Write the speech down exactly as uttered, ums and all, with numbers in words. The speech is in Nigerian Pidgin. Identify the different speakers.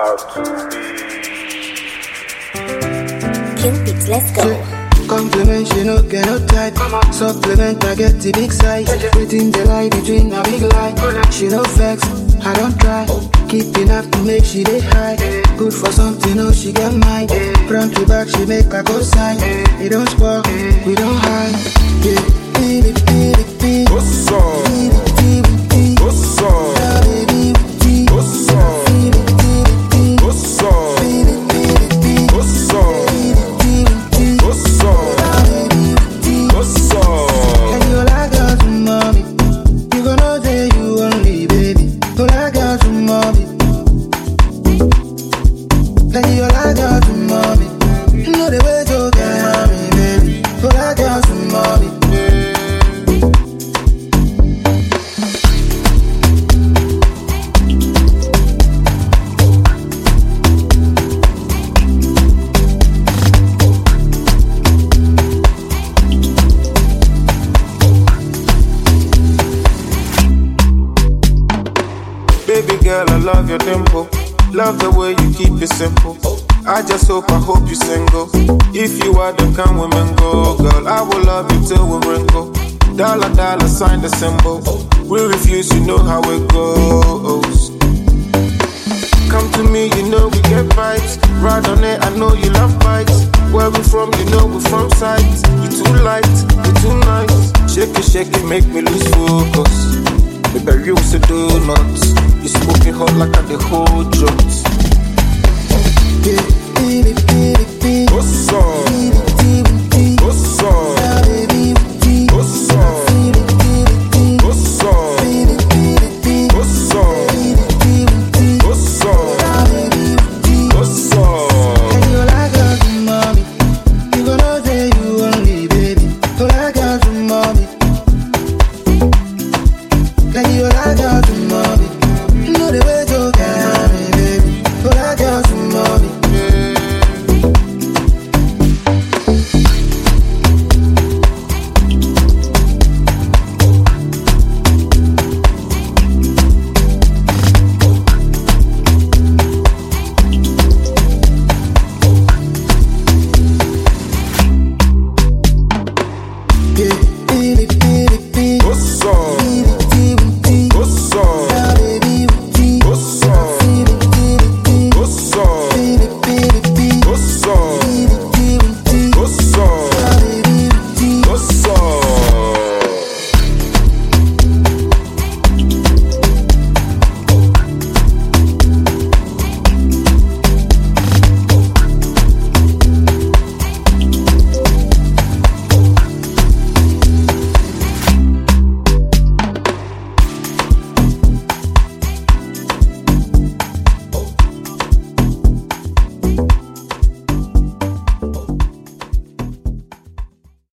Speaker 1: about to be.
Speaker 2: Cupid, let's go.
Speaker 3: Compliment, she no get no type. Supplement, I get the big size. Within the lie between a big lie. She no vex, I don't try. Keeping up to make she dey high. Good for something, oh she get mine. Front to back, she make a go sign. We don't spoil, we don't hide. Yeah, beat it, beat it, beat it.
Speaker 1: What's up?
Speaker 3: Beat it, beat it, beat it.
Speaker 1: What's up?
Speaker 3: Yeah, baby, beat it.
Speaker 1: What's up?
Speaker 3: Beat it, beat it, beat it.
Speaker 1: What's up?
Speaker 3: Beat it, beat it, beat it.
Speaker 1: What's up?
Speaker 3: Beat it, beat it, beat it.
Speaker 1: What's up?
Speaker 3: Yeah, baby, beat it.
Speaker 1: What's up?
Speaker 3: And you like girl to mommy. You gonna say you only, baby. You like girl to mommy. And you like girl to mommy. You know the way to get mommy, baby. You like girl to mommy.
Speaker 1: Baby girl, I love your tempo. Love the way you keep it simple. I just hope, I hope you single. If you are, then come women go. Girl, I will love you till we wrinkle. Dollar, dollar, sign the symbol. We refuse, you know how it goes. Come to me, you know we get vibes. Ride on it, I know you love bikes. Where we from, you know we from sides. You too light, you too nice. Shake it, shake it, make me lose focus. Baby, you used to do nuts. You smoking hot like I the whole drugs.
Speaker 3: Yeah, beat it, beat it, beat it.
Speaker 1: What's up?
Speaker 3: Beat it, beat it, beat it.
Speaker 1: What's up?
Speaker 3: Yeah, baby, beat it.
Speaker 1: What's up?
Speaker 3: Beat it, beat it, beat it.
Speaker 1: What's up?
Speaker 3: Beat it, beat it, beat it.
Speaker 1: What's up?
Speaker 3: Beat it, beat it, beat it.
Speaker 1: What's up?
Speaker 3: Yeah, baby, beat it.
Speaker 1: What's up?
Speaker 3: And you like girl to mommy. You gonna say you only, baby. You like girl to mommy. And you like girl to mommy.